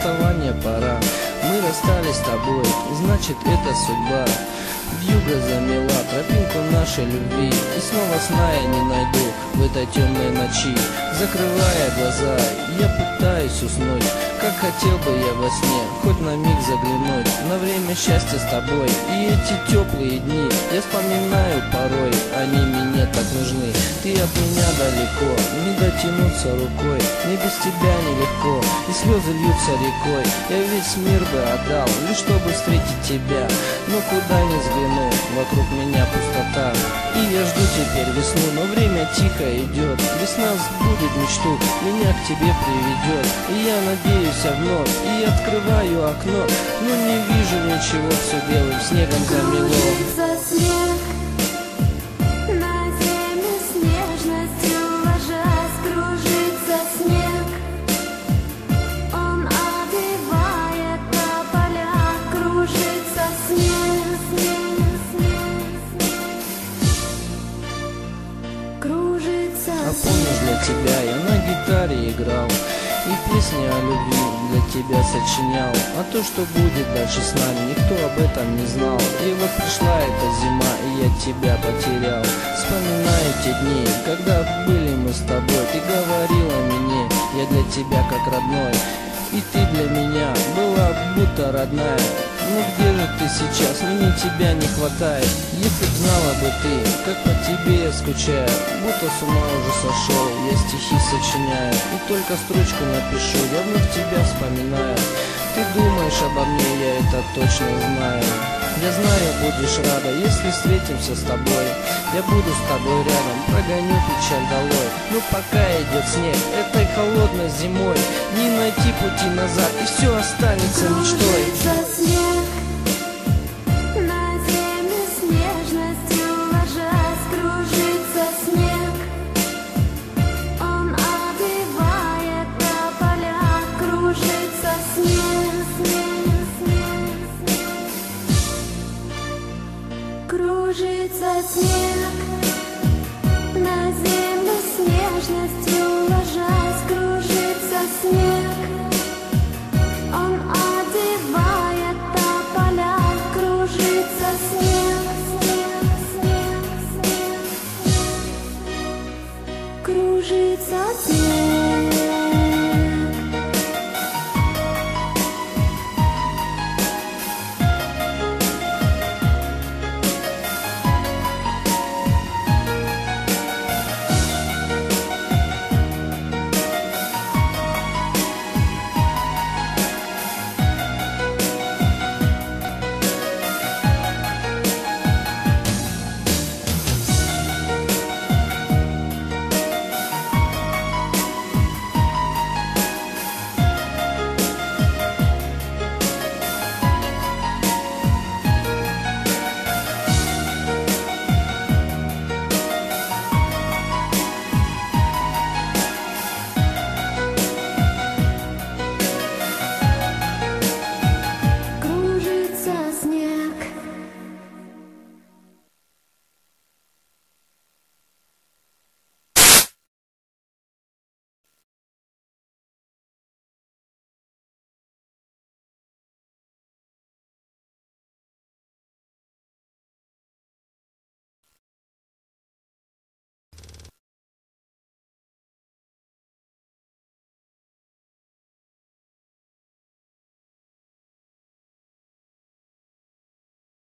расставания пора. Мы расстались с тобой, значит это судьба. Вьюга замела тропинку нашей любви, и снова сна я не найду в этой темной ночи. Закрывая глаза, я пытаюсь уснуть, как хотел бы я во сне хоть на миг заглянуть на время счастья с тобой. И эти теплые дни я вспоминаю порой, они мне так нужны. Ты от меня далеко, не дотянуться рукой, мне без тебя нелегко, и слезы льются рекой. Я весь мир бы отдал, лишь чтобы встретить тебя, но куда ни взгляну, вокруг меня пустота. И я жду теперь весну, но время тихо идет. Весна сбудет мечту, меня к тебе приведет. И я надеюсь вновь, и открываю окно, но не вижу ничего, все белым снегом замело. Кружится снег, на землю с нежностью ложась, кружится снег. Он обвивает тополя, кружится снег, снег, снег, снег. Кружится А помнишь, для тебя я на гитаре играл и песни о любви для тебя сочинял. А то, что будет дальше с нами, никто об этом не знал. И вот пришла эта зима, и я тебя потерял. Вспоминаю те дни, когда были мы с тобой. Ты говорила мне, я для тебя как родной, и ты для меня была будто родная. Ну где же ты сейчас? Мне тебя не хватает. Если б знала бы ты, как по тебе я скучаю, будто с ума уже сошел, я стихи сочиняю, и только строчку напишу, я вновь тебя вспоминаю. Ты думаешь обо мне, я это точно знаю. Я знаю, будешь рада, если встретимся с тобой. Я буду с тобой рядом, прогоню печаль долой. Но пока идет снег, этой холодной зимой не найти пути назад, и все останется мечтой. кружится снег, на землю с нежностью ложась, кружится снег. Он обвивает тополя, кружится снег, снег, снег, снег. Кружится снег, на землю с нежностью ложась, кружится снег. Он одевает тополя, кружится снег, снег, снег, снег, снег. Кружится снег.